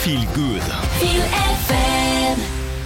Feel Good. Feel FM.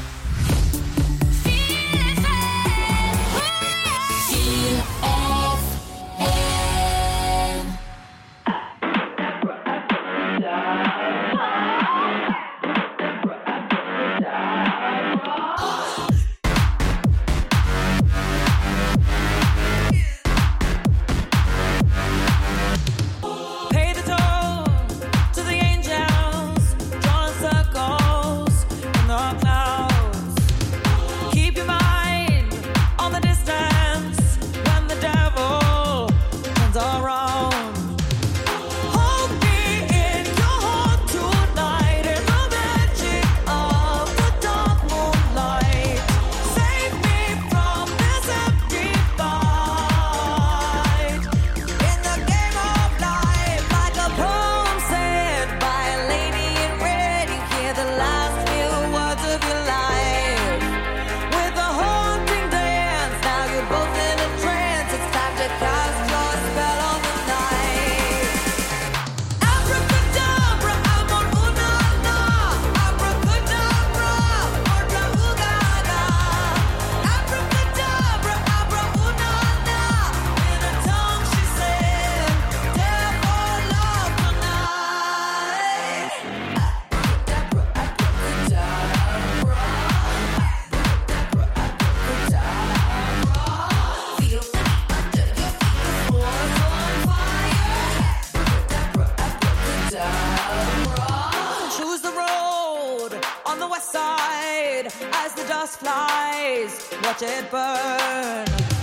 Watch it burn.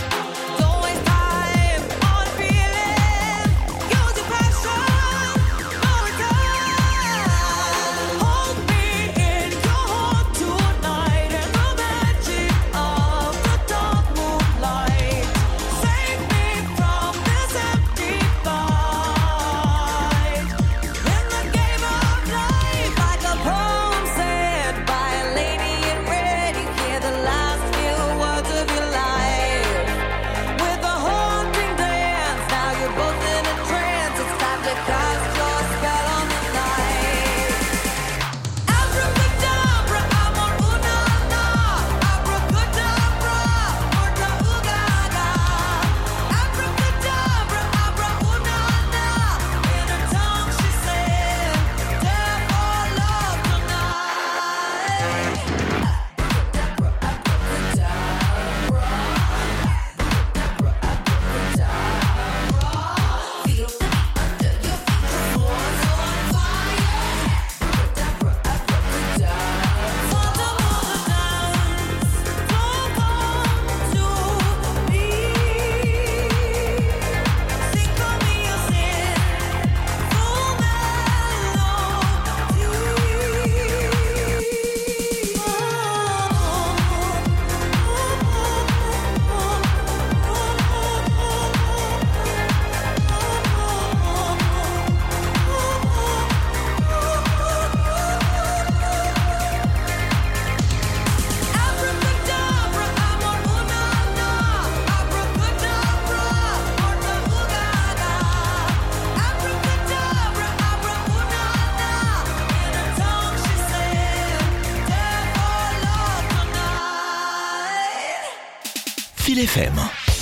Feel FM.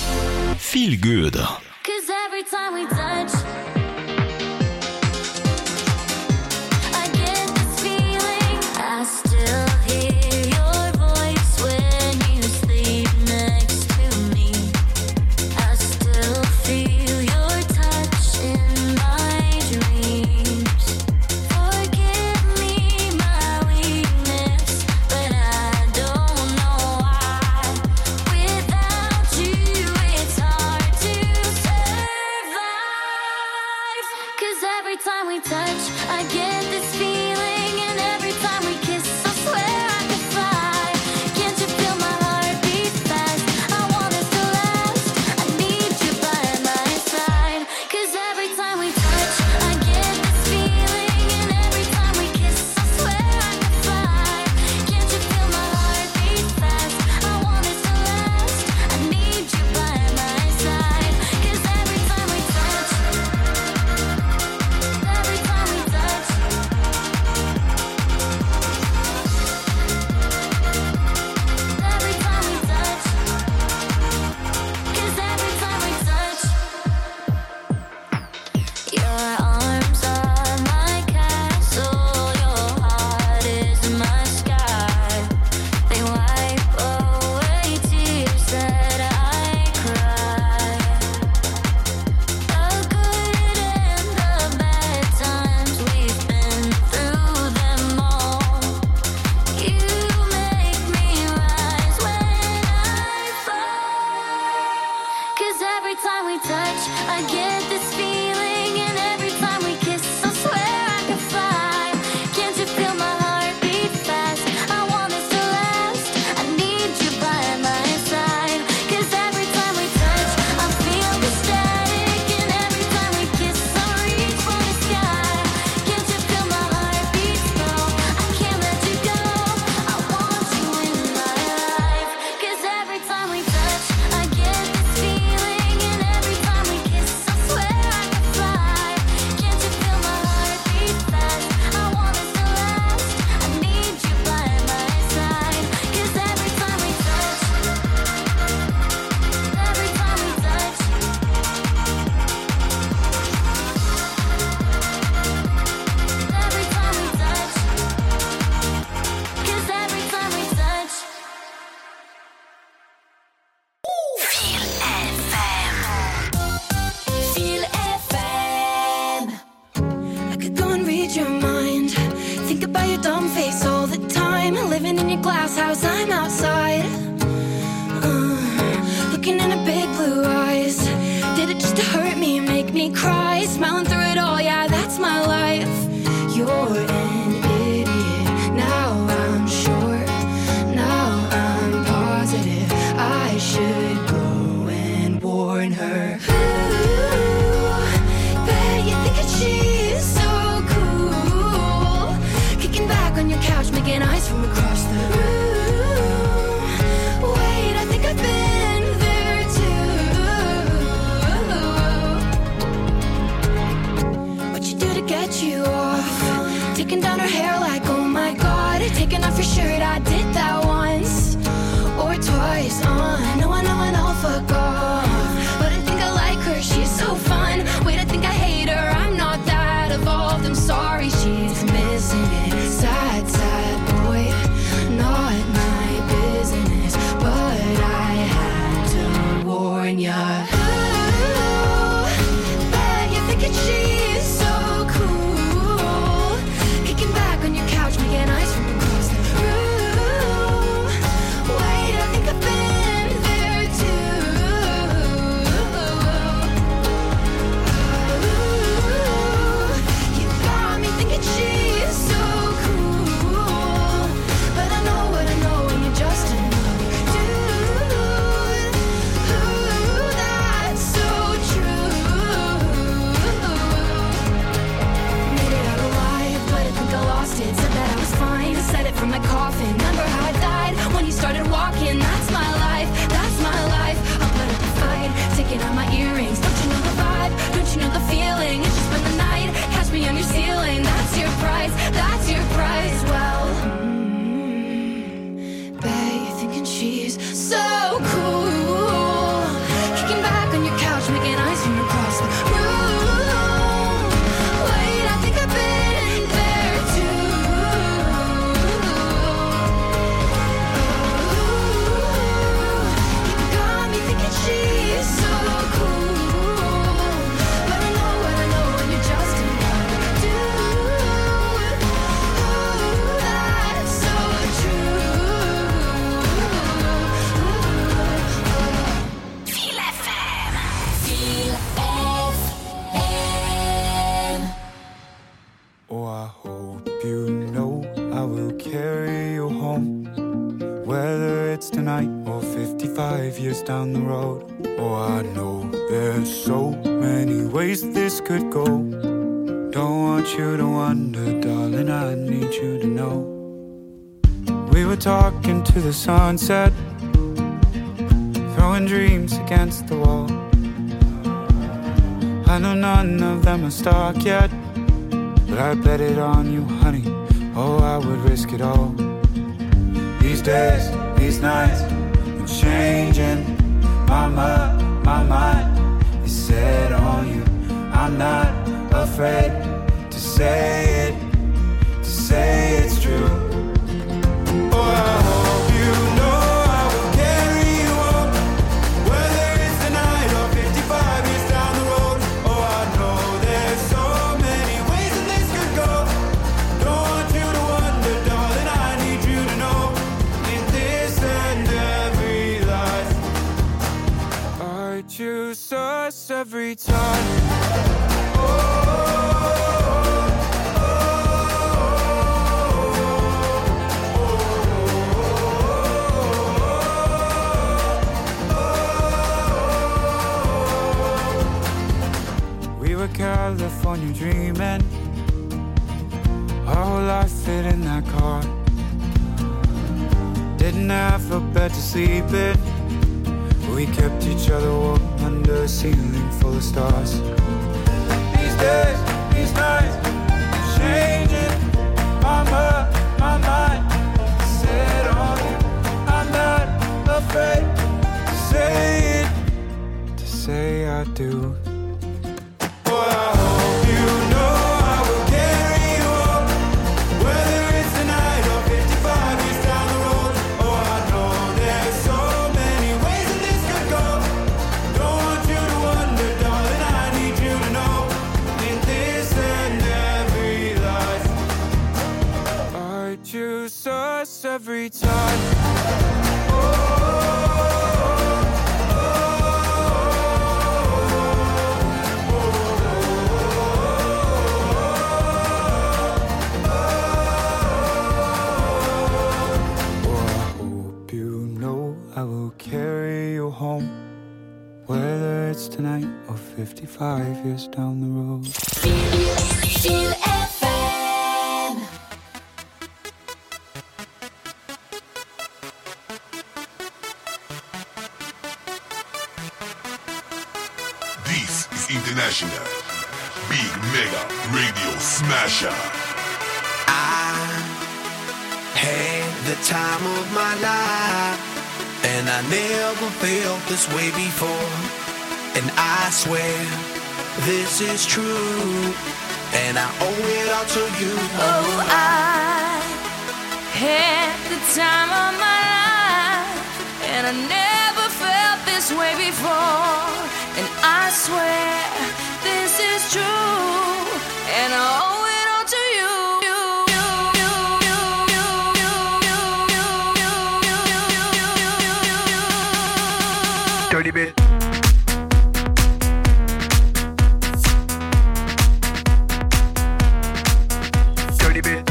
Feel Good. 'Cause every time we touch, I get this feeling. I still hear your voice when you sleep next to me. I still feel your touch in my dreams. Forgive me my weakness, but I don't know why. Without you, it's hard to survive. every time we touch, I get this feeling, and every time we kiss, I swear I could fly. Can't you feel my heart beat fast? I want this to last. I need you by my side. 'Cause every time we touch, I feel the static, and every time we kiss, I reach for the sky. Can't you feel my heart beat slow? I can't let you go. I want you in my life. 'Cause every time we touch, I get this feeling, and every time we kiss, I swear I could fly. Can't you feel my heart beat fast? I want this to last. I need you by my side. 'Cause every time we touch, every time we touch, every time we touch, 'cause every time we touch. Feel FM. I could go and read your mind. Think about your dumb face all the time. Living in your glass house, I'm outside. Looking in her big blue eyes. Did it just to hurt me and make me cry? Smiling through it all, yeah, that's my life. You're an idiot. Now I'm sure. Now I'm positive. I should go and warn her. Ooh, bet you think that she's so cool. Kicking back on your couch, making eyes from across the room. Wait, I think I've been there too. What you do to get you off? Taking down her hair like, oh my god. Taking off your shirt, I did that once or twice. I know, fuck off. But I think I like her, she's so fun. Wait, I think I hate her, I'm not that evolved. I'm sorry, she's missing it. Sad, sad boy, not my business. But I had to warn ya. Ooh, bet you're thinking she's so cool. Kicking back on your couch, making eyes from across the room. Wait, I think I've been there too. Ooh, you got me thinking she's so cool. But I know what I know, and you're just another dude. Ooh, that's so true. Made it out alive, but I think I lost it. Said that I was fine, I said it from my coffin. Remember how I died when you started walking? That's my life, that's my life. I'll put up a fight, taking out my earrings. Don't you know the vibe? Don't you know the feeling? It's just spend the night, catch me on your ceiling. That's your price, that's your price. Well, bet you're thinking she's so cool. Kicking back on your couch, making eyes from across the room. Wait, I think I've been there too. You got me thinking she's so cool. But I know what I know, and you're just another dude. Ooh, that's so true. Feel FM. Feel FM. Oh, I hope you know I will carry you home, whether it's tonight or 55 years down the road. Oh, I know there's so many ways this could go. Don't want you to wonder, darling, I need you to know. We were talking to the sunset, throwing dreams against the wall. I know none of them are stuck yet, but I bet it on you, honey. Oh, I would risk it all. These days, these nights, I'm changing. My mind is set on you. I'm not afraid to say it's true. Oh, I hope you know I will carry you home, whether it's tonight or 55 years down the road. Oh, I know there's so many ways that this could go. Don't want you to wonder, darling, I need you to know. In this and every life, I choose us every time. We were California dreaming, our whole life fit in that car. Didn't have a bed to sleep in, we kept each other warm under a ceiling full of stars. These days, these nights, changing my mind. Set on you, I'm not afraid to say it, to say I do. Boy, I hope you know I will carry you home, whether it's tonight or 55 years down the road. Oh, I know there's so many ways that this could go. Don't want you to wonder, darling, I need you to know, in this and every life, I choose us every time. Carry you home, whether it's tonight or 55 years down the road. Feel FM. This is International Big Mega Radio Smasher. I had the time of my life, and I never felt this way before. And I swear this is true, and I owe it all to you. Oh, I had the time of my life, and I never felt this way before. And I swear this is true, and I owe it all to you. Dirty bit. Dirty bit.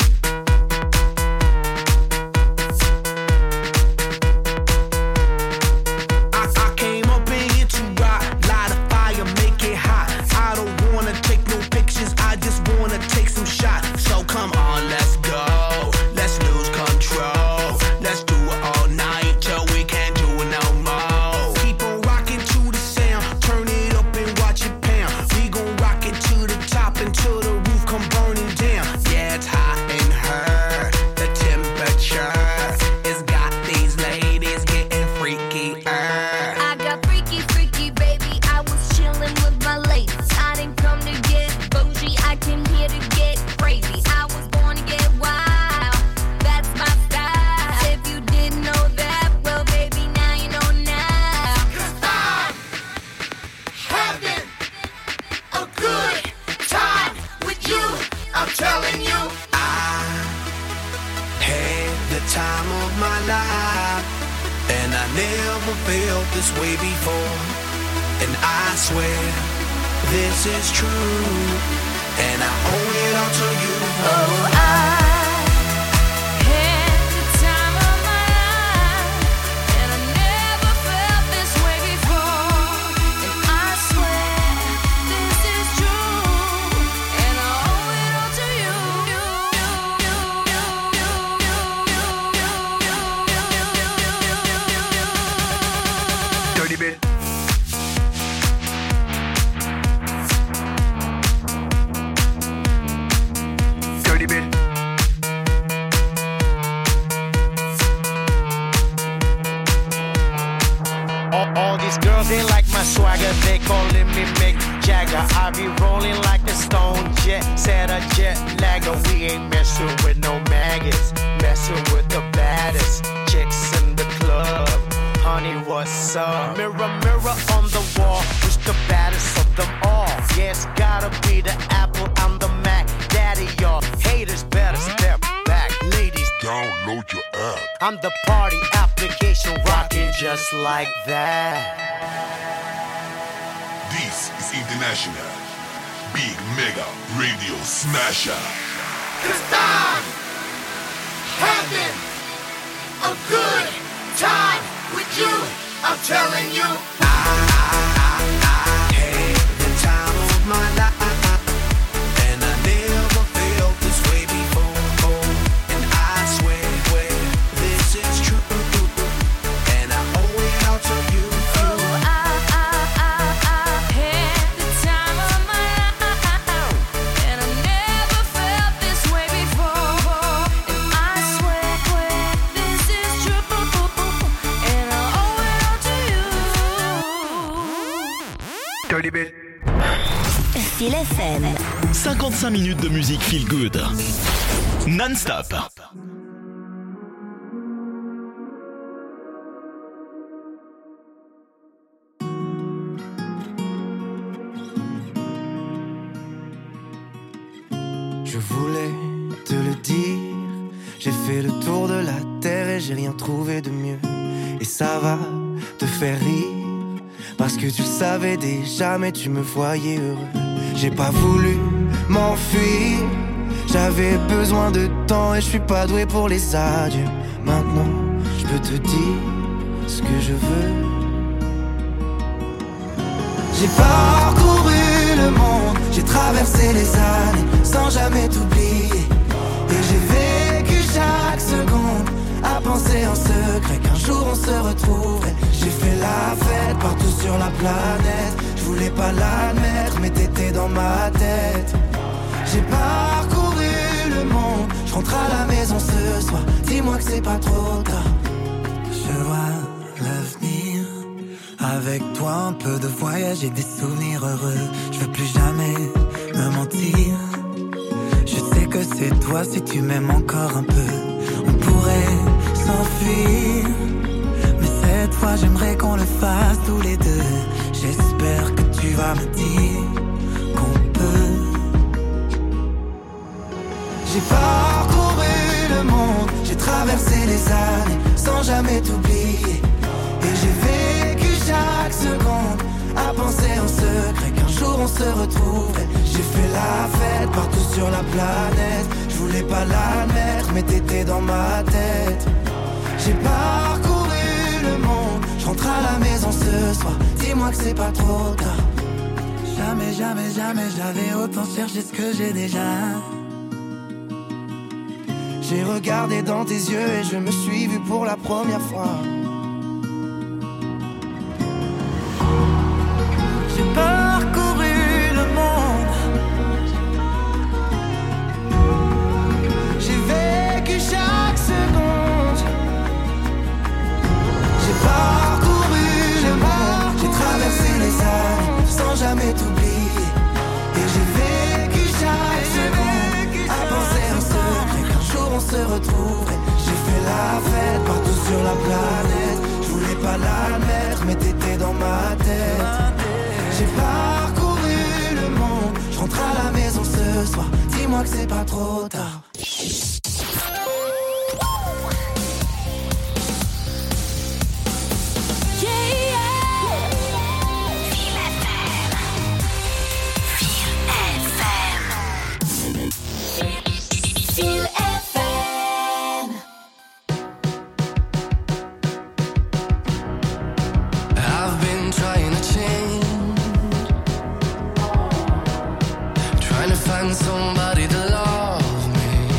I came up in here to rock, light a fire, make it hot. I don't wanna take no pictures, I just wanna take some shots. So come on, let's go, let's lose control. Let's do it all night till we can't do it no more. Keep on rocking to the sound, turn it up and watch it pound. We gon' rock it to the top until the roof come burning down. Yeah, it's hot in her, the temperature has got these ladies getting freaky. I got freaky, freaky, baby. I was chillin' with my ladies. I didn't come to get bougie, I came here to get crazy. I was born to get wild, that's my style. If you didn't know that, well, baby, now you know now. 'Cause I'm having a good time with you, I'm telling you. I had the time of my life, and I never felt this way before. And I swear this is true, and I owe it all to you. Oh, I had the time of my life, and I never felt this way before. And I swear this is true, and I owe it all to you. Dirty bit. Dirty bit. All these girls, they like my swagger, they calling me Mick Jagger. I be rolling like a stone jet, set a jet lagger. We ain't messing with no maggots, messing with the baddest chicks in the club. Honey, what's up? Mirror, mirror on the wall, who's the baddest of them all? Yeah, it's gotta be the Apple, I'm the Mac. Daddy, y'all haters better step back. Ladies, Download your app. I'm the party application rocking just like that. This is International Big Mega Radio Smasher. 'Cause I'm having a good time with you. I'm telling you, I had the time of my life, and I never felt this way before. And I swear this is true, and I owe it all to you. Oh, I had the time of my life, and I never felt this way before. And I swear this is true, and I owe it all to you. Dirty bit. Feel FM. 55 minutes de musique feel good. Non-stop. Je voulais te le dire, j'ai fait le tour de la terre et j'ai rien trouvé de mieux. Et ça va te faire rire, parce que tu le savais déjà mais tu me voyais heureux. J'ai pas voulu m'enfuir, j'avais besoin de temps et je suis pas doué pour les adieux. Maintenant je peux te dire ce que je veux. J'ai parcouru le monde, j'ai traversé les années sans jamais t'oublier. Et j'ai vécu chaque seconde à penser en secret qu'un jour on se retrouverait. J'ai fait la fête partout sur la planète, je voulais pas l'admettre mais t'étais dans ma tête. J'ai parcouru le monde, je rentre à la maison ce soir, dis-moi que c'est pas trop tard. Je vois l'avenir, avec toi un peu de voyage et des souvenirs heureux. Je veux plus jamais me mentir, je sais que c'est toi si tu m'aimes encore un peu. On pourrait s'enfuir, mais cette fois j'aimerais qu'on le fasse tous les deux. J'espère que tu vas me dire qu'on peut. J'ai parcouru le monde, j'ai traversé les années sans jamais t'oublier. Et j'ai vécu chaque seconde à penser en secret qu'un jour on se retrouverait. J'ai fait la fête partout sur la planète, je voulais pas l'admettre mais t'étais dans ma tête. J'ai parcouru le monde, je rentre à la maison ce soir, dis-moi que c'est pas trop tard. Jamais, jamais, jamais j'avais autant cherché ce que j'ai déjà. J'ai regardé dans tes yeux et je me suis vu pour la première fois. J'ai parcouru le monde, j'ai vécu chaque seconde. J'ai parcouru le monde, j'ai traversé les années sans jamais t'oublier. Et j'ai vécu chaque seconde à penser en secret qu'un jour on se retrouverait. J'ai fait la fête partout sur la planète, je voulais pas l'admettre mais t'étais dans ma tête. J'ai parcouru le monde, je rentre à la maison ce soir, dis-moi que c'est pas trop tard. Somebody to love me.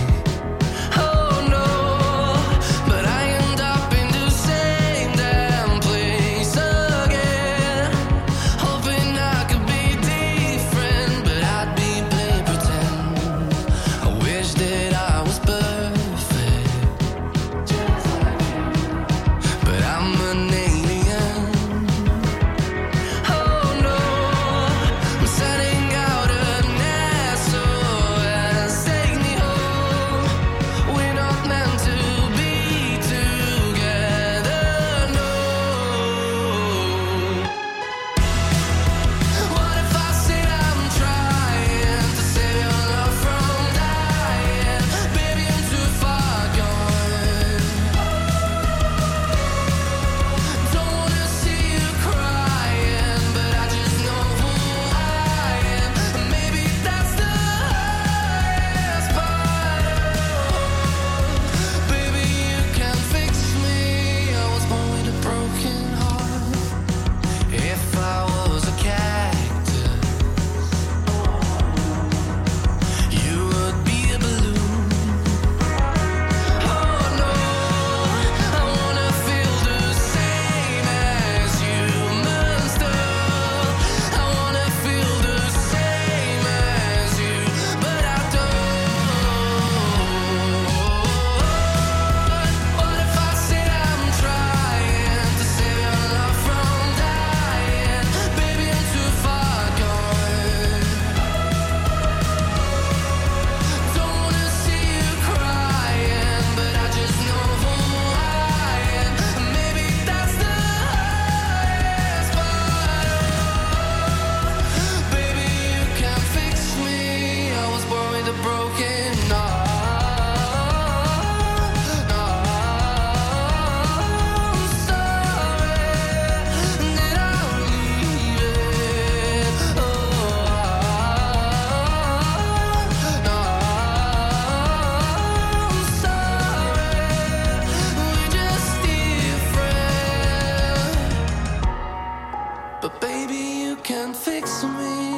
but baby you can fix me.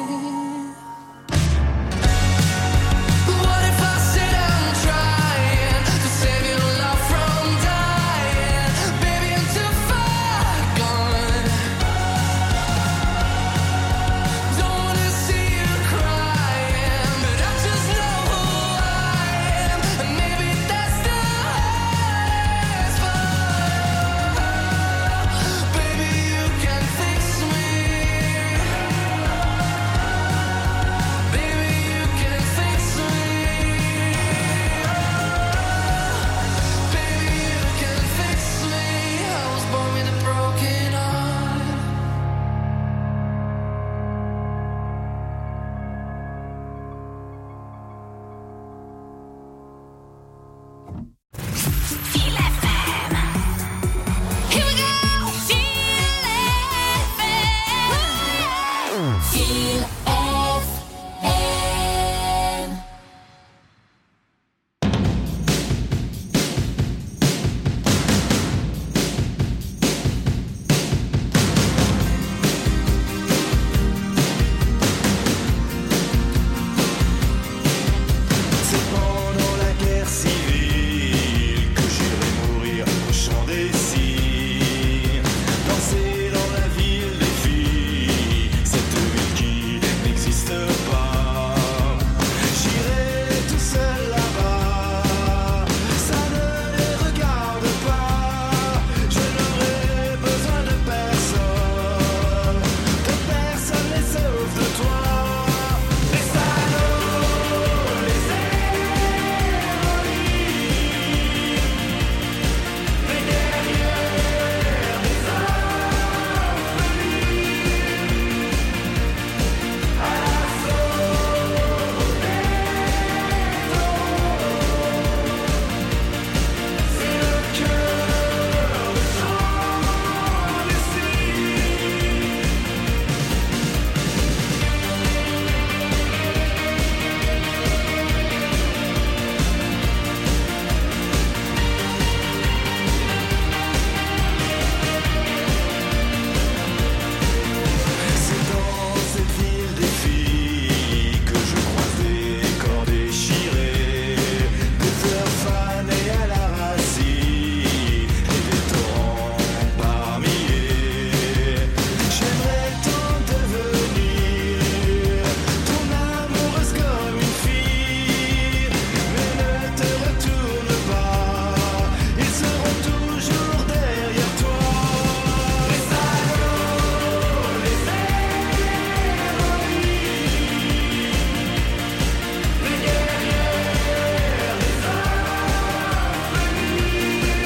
What if I said I'm trying to save your love from dying? Baby, I'm too far gone. Don't wanna see you crying, but I just know who I am, and maybe that's the hardest part. Baby, you can fix me. Baby, you can fix me. Baby, you can fix me. I was born with a broken heart. Here we go. Feel FM. C'est pendant la guerre civile que j'irai mourir au chant des cygnes. Danser dans la ville des filles, cette ville qui n'existe pas. J'irai tout seul là-bas, ça ne les regarde pas. Je n'aurai besoin de personne les sauve de toi. Les salauds, les héroïnes, les guerrières, les orphelines, à l'assaut des taureaux. C'est le cœur de chant des cygnes. C'est dans cette ville des filles que je croise des corps déchirés, des fleurs fanées à la racine et des torrents par milliers. J'aimerais tant devenir ton amoureuse comme une fille, mais ne te retourne pas, ils seront toujours derrière toi. Les salauds, les héroïnes, les guerrières, les orphelines,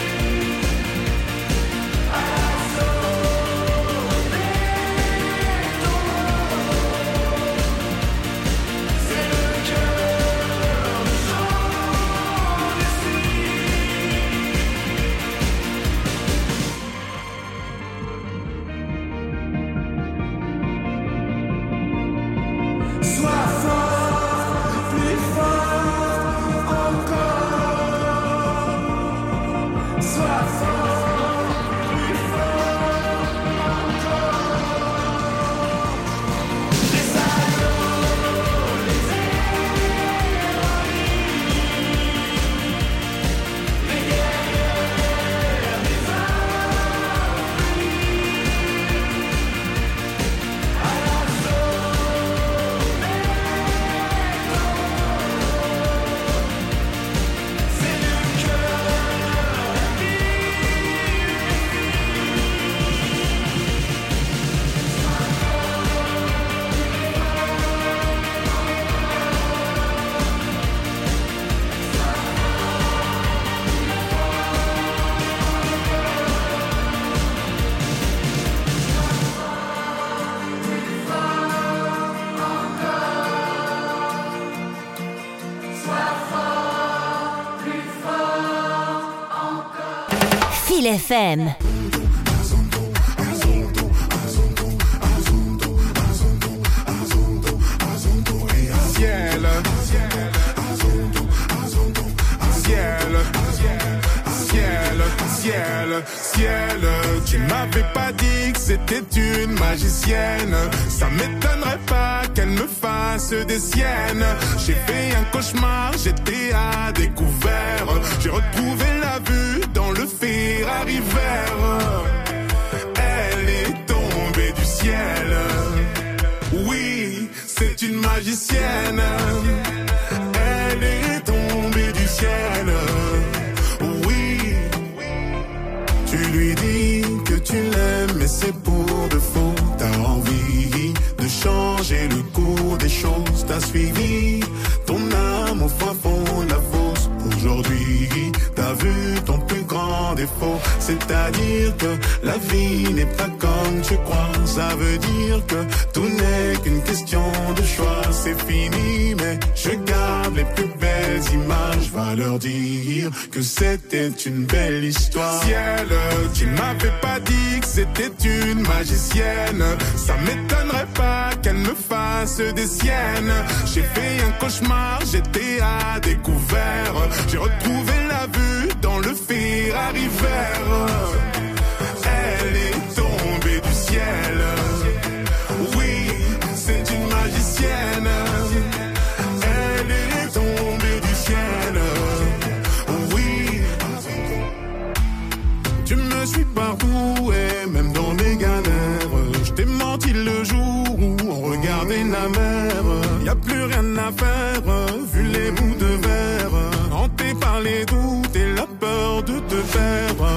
à l'assaut des taureaux. C'est le cœur de chant des cygnes. Sois fort, plus fort encore. Sois fort, plus fort encore. Les salauds, les héroïnes, les guerrières, les orphelines, à l'assaut des taureaux. C'est le cœur de la Feel FM. Ciel, ciel, ciel, ciel, ciel. Tu m'avais pas dit que c'était c'était une magicienne. Ça m'étonnerait pas qu'elle me fasse des siennes. J'ai fait un cauchemar, j'étais à découvert. J'ai retrouvé la vue dans le Ferrari vert. Elle est tombée du ciel. Oui, c'est une magicienne. Elle est tombée du ciel. Oui, tu lui dis que tu l'aimes, mais c'est pour de faux. T'as envie de changer le cours des choses. T'as suivi ton âme au fin fond de la fosse. Aujourd'hui, t'as vu ton plus grand défaut. C'est-à-dire que la vie n'est pas comme tu crois. Ça veut dire que tout n'est qu'une question de choix. C'est fini, mais je garde les plus belles images. Va leur dire que c'était une belle histoire. Ciel, tu m'avais pas dit que c'était une magicienne. Ça m'étonnerait pas qu'elle me fasse des siennes. J'ai fait un cauchemar, j'étais à découvert. J'ai retrouvé la vue dans le Ferrari vert. Elle est tombée du ciel. Oui, c'est une magicienne. Elle est tombée du ciel. Oui, tu me suis partout et même dans mes galères. Je t'ai menti le jour où on regardait la mer. Y a plus rien à faire, vu les bouts de verre. Hanté par les doutes et la peur de te perdre.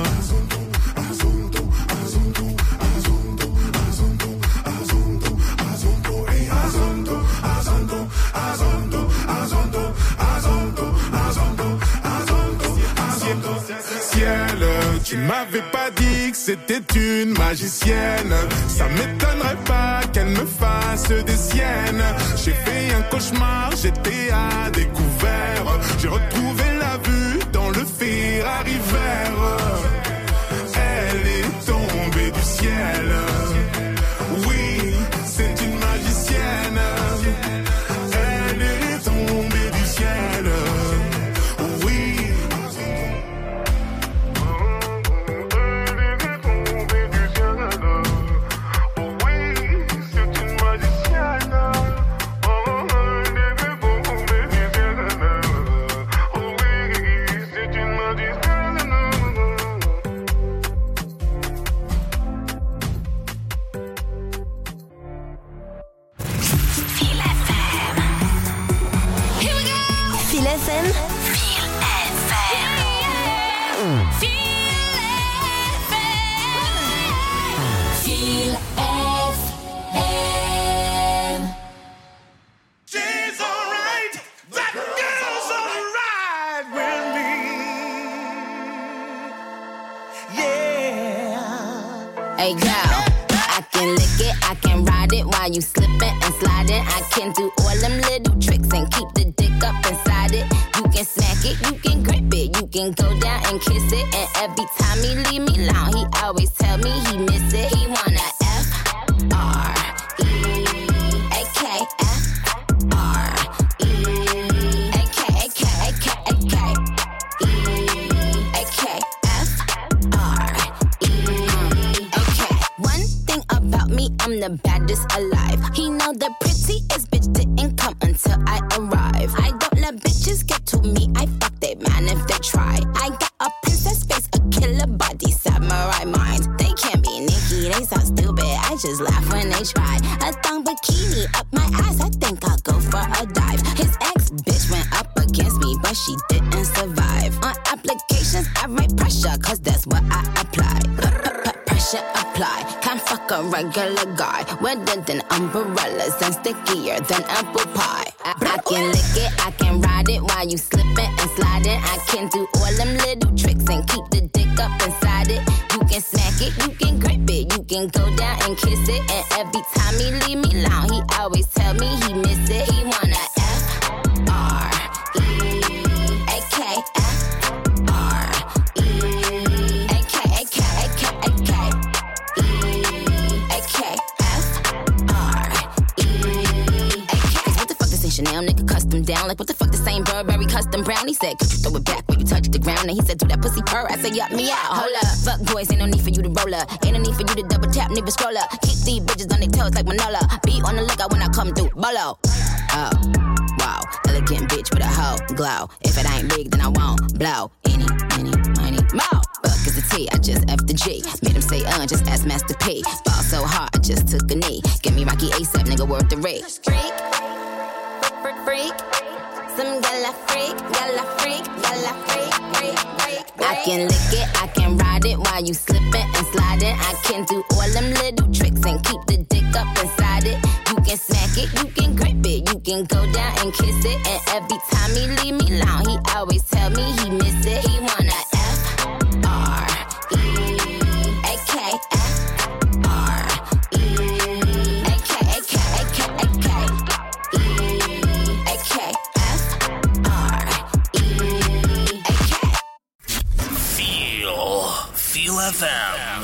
Ciel, tu m'avais pas dit que c'était une magicienne. Ça m'étonnerait pas qu'elle me fasse des siennes. J'ai fait un cauchemar, j'étais à découvert. J'ai retrouvé la vue dans le Ferrari vert. Elle est tombée du ciel. Oui, c'est une magicienne. Elle est tombée du ciel. Oui. Hey girl, I can lick it, I can ride it while you slipping and sliding. I can do all them little tricks and keep the dick up inside it. You can smack it, you can grip it, you can go down and kiss it. And every time he leave me alone, he always tell me he miss it. He wanna F-R-E-A-K, F-R-E-A-K, I'm the baddest alive. He know the prettiest bitch didn't come until I arrive. I don't let bitches get to me. I fuck they man if they try. I got a princess face, a killer body, samurai mind. They can't be Nicki, they so stupid. I just laugh when they try. A thong bikini up my ass, I think I'll go for a dive. His ex bitch went up against me, but she didn't survive. On applications, I write pressure, cause that's what I apply. Pressure apply, can't fuck a regular guy. Wetter than umbrellas and stickier than apple pie. I can lick it, I can ride it while you slipping and sliding. I can do all them little tricks and keep the dick up inside it. You can smack it, you can grip it, you can go down and kiss it. And every time he leave me alone, he always tell me he miss it. He wanna Chanel nigga cuss bust him down. Like, what the fuck, the same Burberry custom brown? He said, could you throw it back when you touch the ground? And he said, do that pussy purr. I said, yup, me out. Hold up. Fuck boys, ain't no need for you to roll up. Ain't no need for you to double tap, nigga scroll up. Keep these bitches on their toes like Manola. Be on the lookout when I come through. Bolo. Oh, wow. Elegant bitch with a hoe glow. If it ain't big, then I won't blow. Any, money, more. Fuck is the T, I just F the G. Made him say, just ask Master P. Ball so hard, I just took a knee. Give me Rocky ASAP, nigga, worth the rate. Freak, freak, some gala freak, gala freak, gala freak, freak, freak. I can lick it, I can ride it while you slipping and sliding. I can do all them little tricks and keep the dick up inside it. You can smack it, you can grip it, you can go down and kiss it. And every time he leave me alone, he always tell me he miss it. He wanna Feel FM.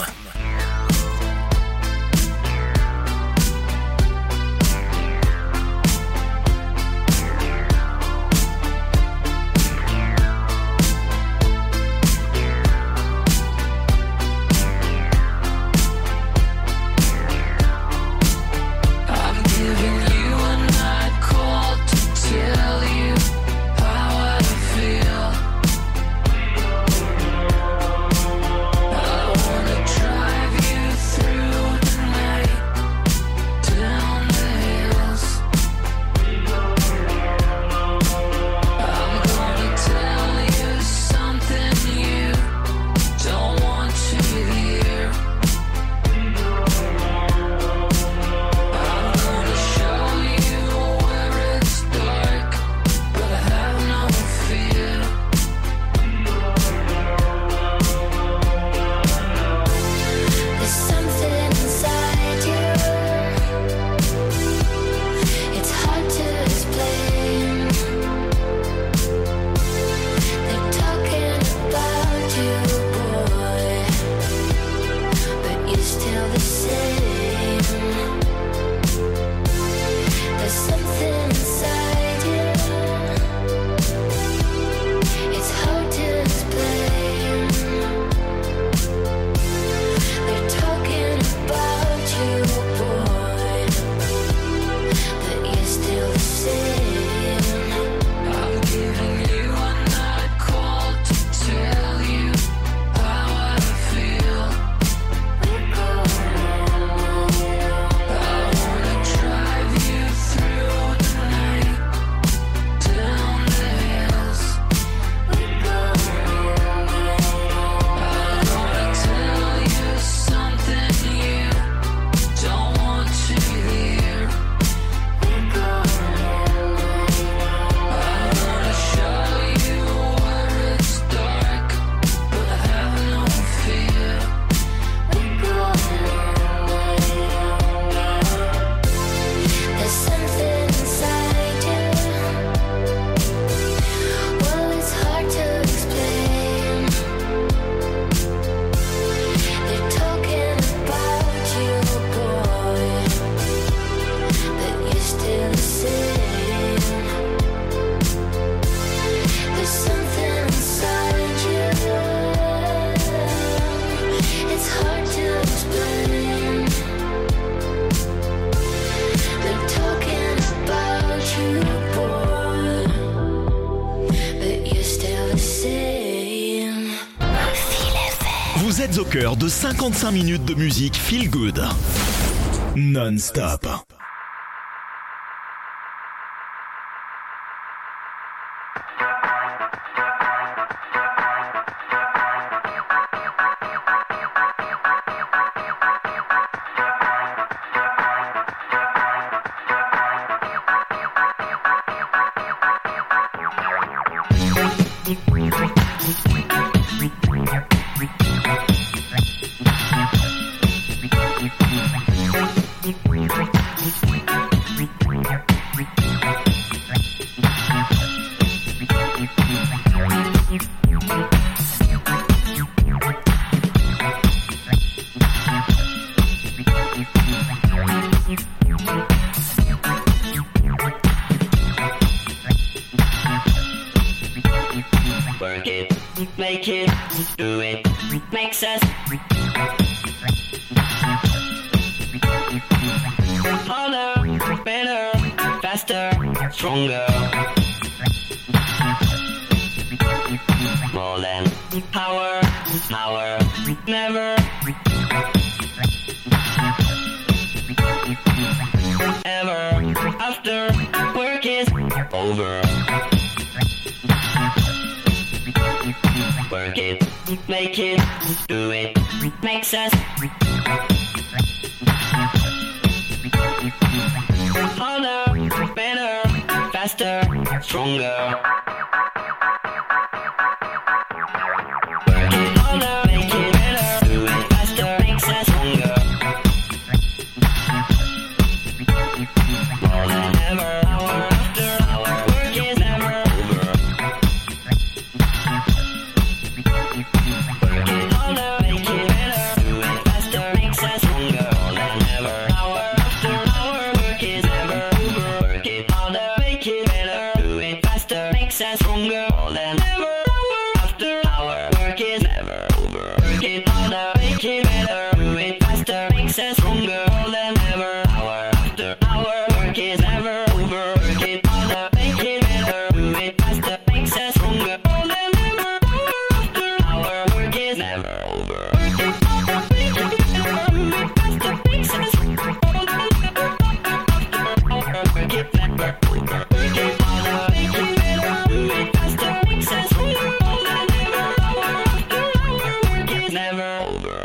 Vous êtes au cœur de 55 minutes de musique feel good. Non-stop. make it, do it, makes us harder, better, faster, stronger. More than power, power, never. Ever after work is over. Work it, make it, do it, makes us harder, better, faster, stronger. Work it harder, make it better, do it faster, makes us stronger. More than ever, hour after hour, work is never over. Work it harder, make it better, do it faster, makes us stronger. More than ever, hour after hour, work is never over. Work it harder, make it better, do it faster, makes us stronger. More than ever, hour after hour, work is never over. Work it harder, make it better, do it faster, makes us stronger. More than ever, hour after hour, work is never over. Work it harder, make it better, do it faster, makes us stronger. More than ever, hour after hour, work is never over. Work it harder, make it better, do it faster, makes us stronger. More than ever, hour after hour, work is never over. Work it harder, make it better, do it faster, makes us stronger. More than ever, hour after hour, work is never over.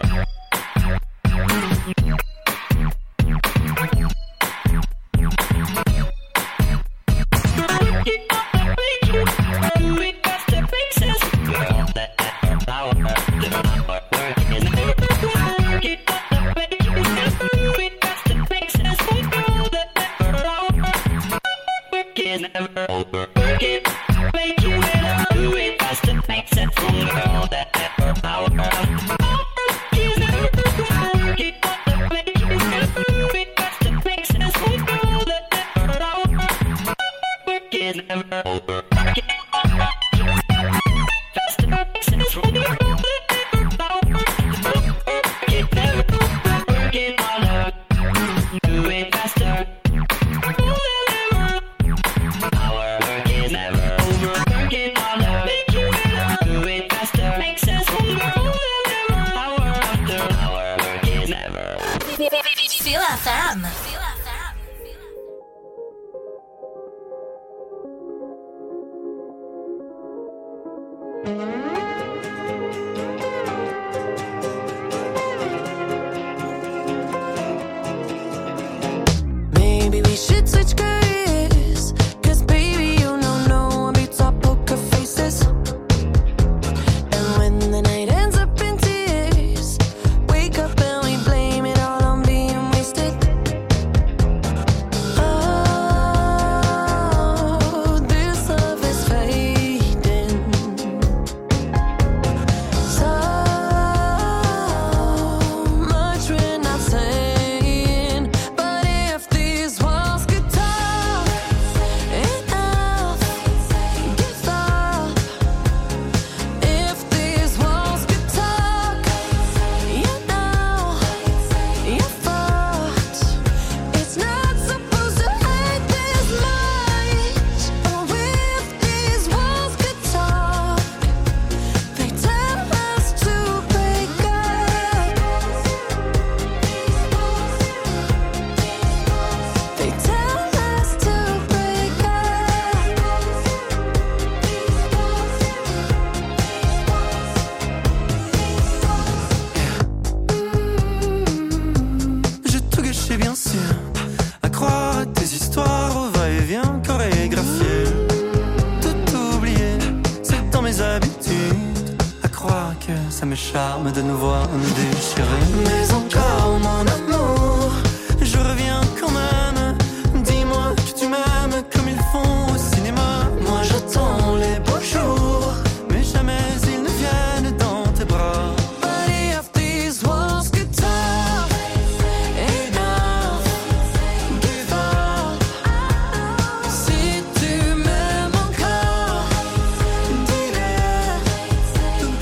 Never over. Work it, make it better, do it faster, makes it stronger. All that ever power is never over. Work it, make it better, do it faster, makes it stronger. All that ever power, work is never over. Work it faster, makes it stronger. All that ever power, work it never over. Work it harder, do it faster. Feel FM. Maybe we should switch careers, 'cause baby you know one beats our poker faces. And when the night ends up in tears, wake up and we blame it all on being wasted. Oh, this love is fading. So much we're not saying, but if these walls could talk, enough, give up. If these walls could talk, you know, you're fucked. It's not supposed to hurt this much. Oh, if these walls could talk, they tell us to break up. They tell us to break J'ai tout gâché bien sûr, à croire à tes histoires au va-et-vient chorégraphié. Tout oublié, c'est dans mes habitudes, à croire que ça me charme de nous voir nous déchirer. Mais encore mon amour, je reviens quand même. Dis-moi que tu m'aimes comme ils font au cinéma. Moi j'attends les beaux jours, mais jamais ils ne viennent dans tes bras. But if these walls could talk, enough, give up. Si tu m'aimes encore, dis-le.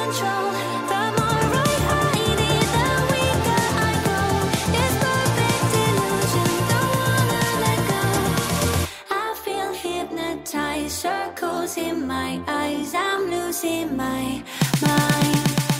control. The more right I need, the weaker I grow. It's perfect illusion, don't wanna let go. I feel hypnotized, circles in my eyes. I'm losing my mind.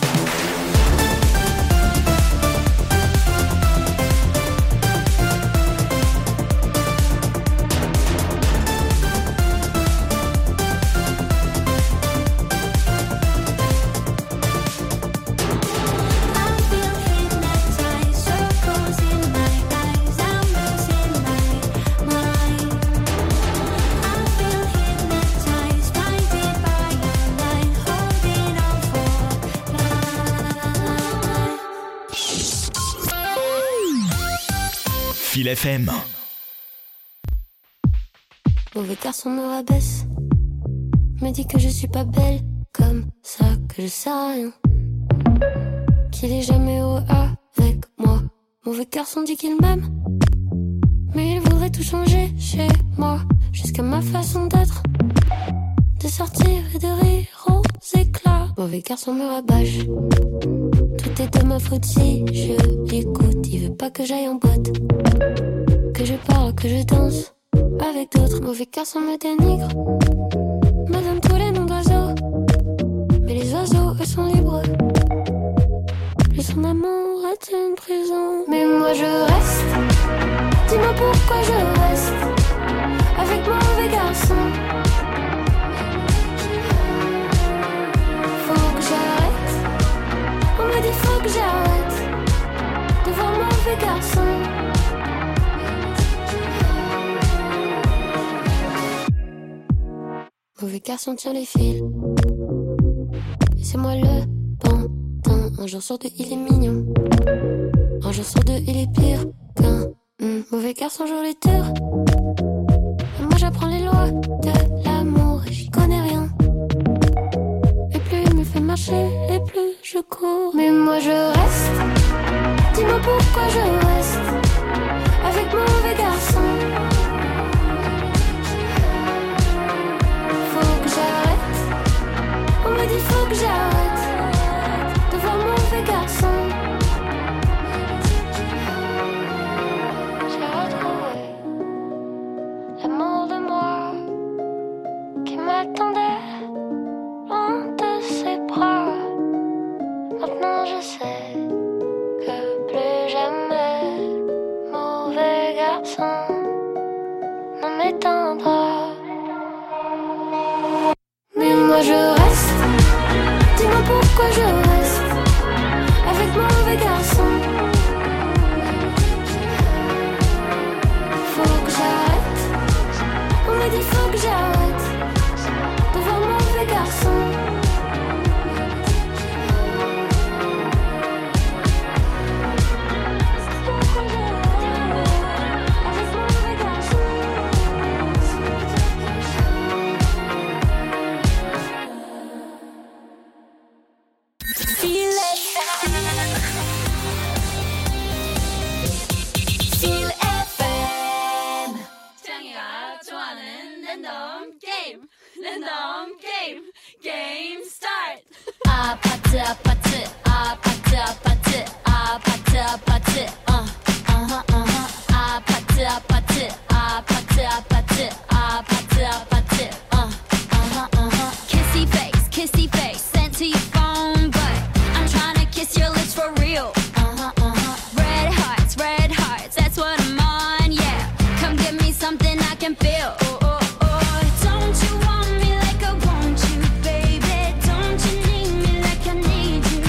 Fil FM. Mauvais garçon me rabaisse, me dit que je suis pas belle, comme ça que je sais rien, qu'il est jamais heureux avec moi. Mauvais garçon dit qu'il m'aime, mais il voudrait tout changer chez moi, jusqu'à ma façon d'être, de sortir et de rire aux éclats. Mauvais garçon me rabâche, tout est de ma faute si je l'écoute. Il veut pas que j'aille en boîte, que je parle, que je danse avec d'autres. Mauvais garçon me dénigre, me donne tous les noms d'oiseaux, mais les oiseaux eux sont libres. Lui son amour est une prison, mais moi je reste. Dis-moi pourquoi je reste avec mauvais garçon. Faut que j'arrête, on me dit faut que j'arrête de voir mauvais garçon. Mauvais garçon tient les fils, et c'est moi le pantin. Un jour sur deux il est mignon, un jour sur deux il est pire qu'un mauvais garçon joue les tours. Et moi j'apprends les lois de l'amour et j'y connais rien. Et plus il me fait marcher et plus je cours. Mais moi je reste, dis-moi pourquoi je reste avec mauvais garçon. On me dit faut que j'arrête de voir mauvais garçon. J'ai retrouvé l'amour de moi qui m'attendait loin de ses bras. Maintenant je sais que plus jamais mauvais garçon ne m'éteindra. Mais moi je reste, dis-moi pourquoi je reste avec mauvais garçon. Faut que j'arrête, on me dit faut que j'arrête de voir mauvais garçon. Game start. 아파트 아파트 아파트 아파트 아파트 아파트 아파트 아파트 아파트 아파트 아파트 아파트 kissy face sent to your phone, but I'm trying to kiss your lips for real. Red hearts, that's what I'm on, yeah. Come give me something I can feel. Don't you want me like I want you, baby? Don't you need me like I need you?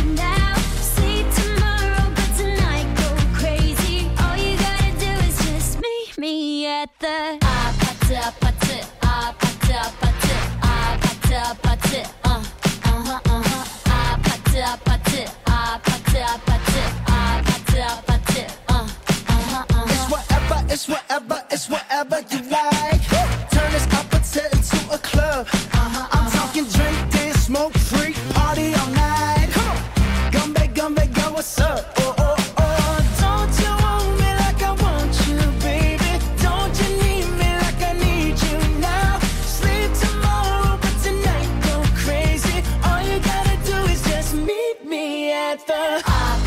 at the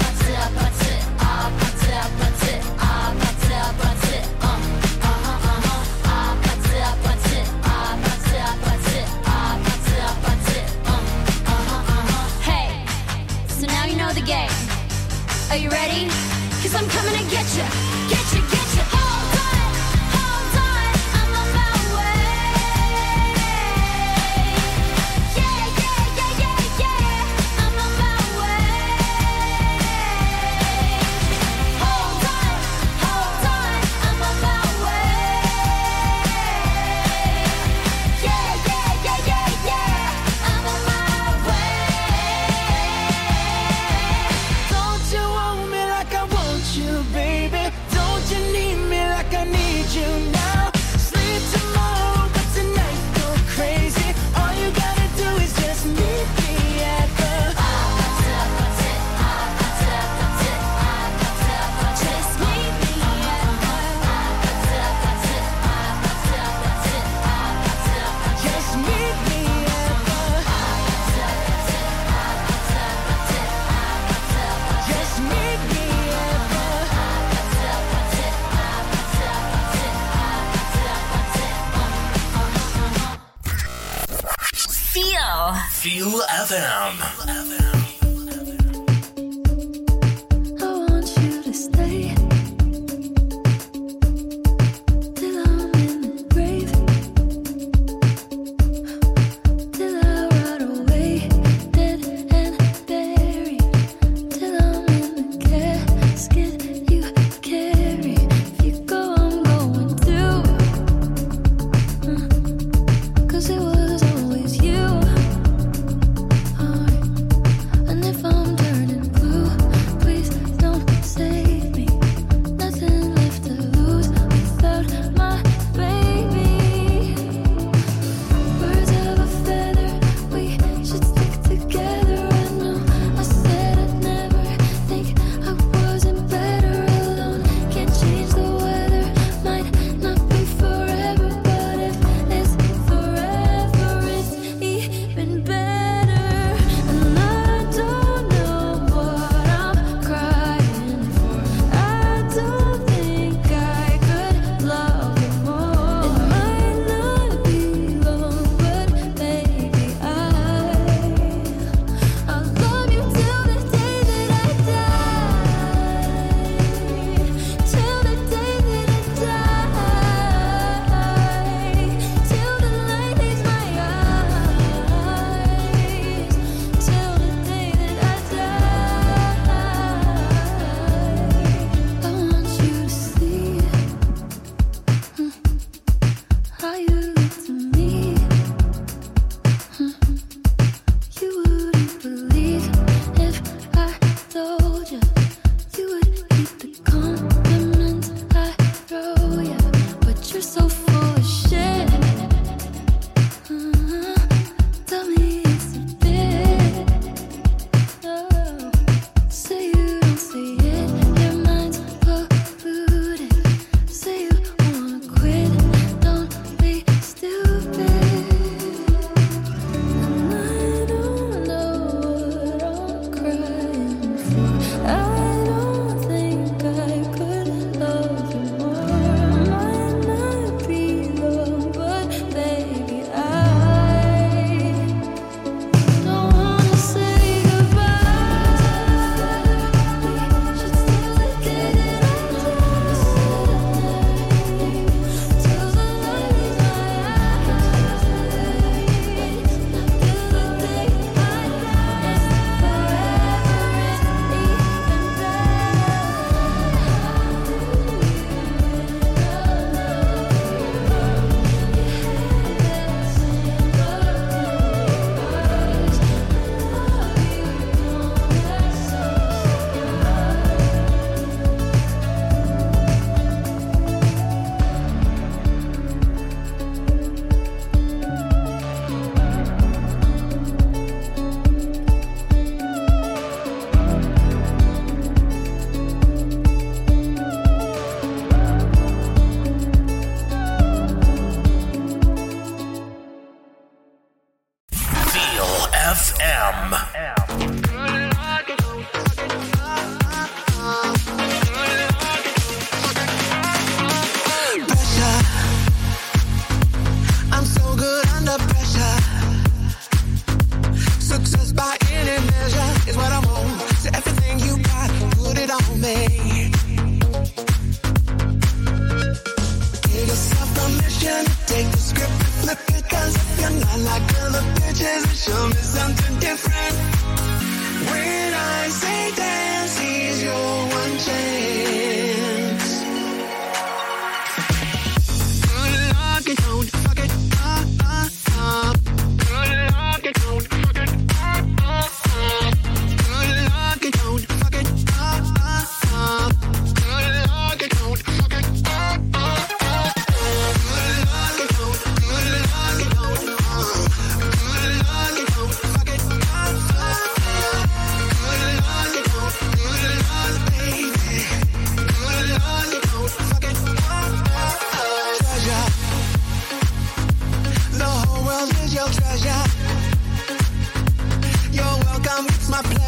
Hey, so now you know the game. Are you ready? 'Cause I'm coming to get you, get you, get you. Hold on, I'm on my way. Yeah, yeah, yeah, yeah, yeah, I'm on my way. Hold on, I'm on my way. Yeah, yeah, yeah, yeah, yeah, I'm on my way. Don't you want me like I want you, baby? Don't you need me like I need you now? Sleep tomorrow, but tonight go crazy. All you gotta do is just meet me at the Just meet me Just meet me at the Just meet me at Feel FM. I want you to stay till I'm in the grave, till I rot away, dead and buried, till I'm in the casket you carry. If you go, I'm going too, 'cause it was always you.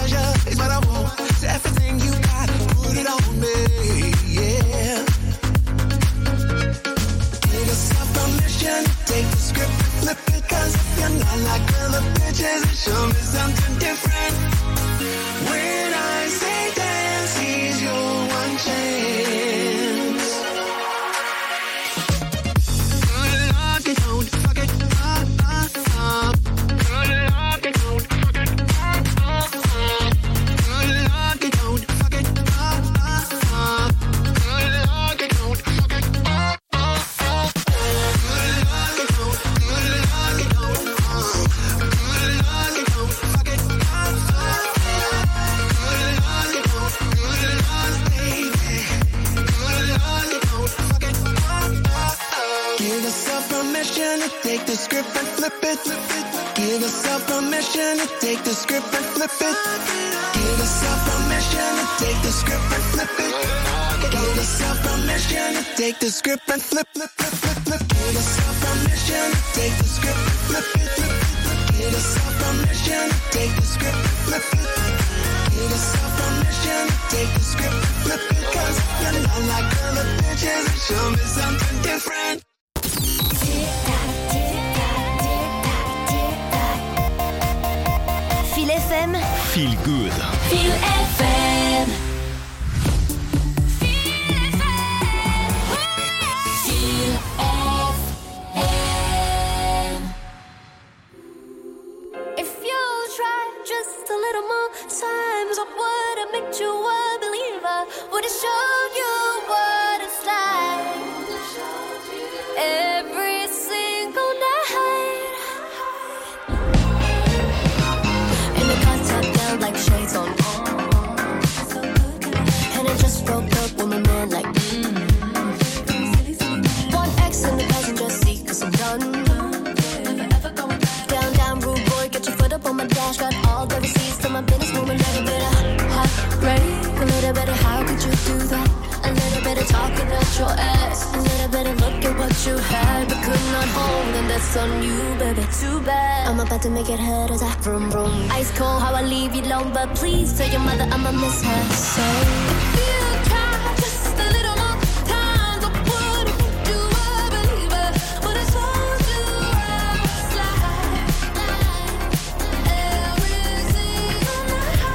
pleasure is what I want. So everything you got, put it on me, yeah. Give yourself permission to take the script and flip it. Cause if you're not like other bitches, it show me something different. When I say dance, here's your one chance. Good luck, it don't fuck it up, Good luck, it don't fuck it up, Good luck, it don't fuck it up, Good luck, it don't fuck it up, Good luck, it don't, good luck, it don't, good luck, it don't fuck it up, Good luck, it don't, good luck, baby, good luck, it don't fuck it up. Give yourself permission to take the script and flip it. Give yourself permission to take the script and flip it. Give yourself permission to take the script and flip it. Give yourself permission to take the script and flip. Give yourself permission to take the script and flip it. Give yourself permission to take the script and flip it. Give yourself permission to take the script and flip it. Cause you're not like other bitches, and show me something different. Feel FM. Feel good. Feel FM. Feel FM. If you try just a little more times, what would have made you a believer? Would it show you what it's like? Every single night. In the contact down like shades on. And I just broke up with my man like One X in the passenger seat cause I'm done. Down, rude boy, get your foot up on my dash. Got all the receipts to my business moving. Little bit of heartbreak, a little bit of how could you do that? A little bit of talking at your ass, a little bit of look at what you had but could not hold, and that's on you, baby. Too bad. I'm about to make it hurt as I vroom vroom. Ice cold, how I leave you alone, but please tell your mother I'ma miss her. So if you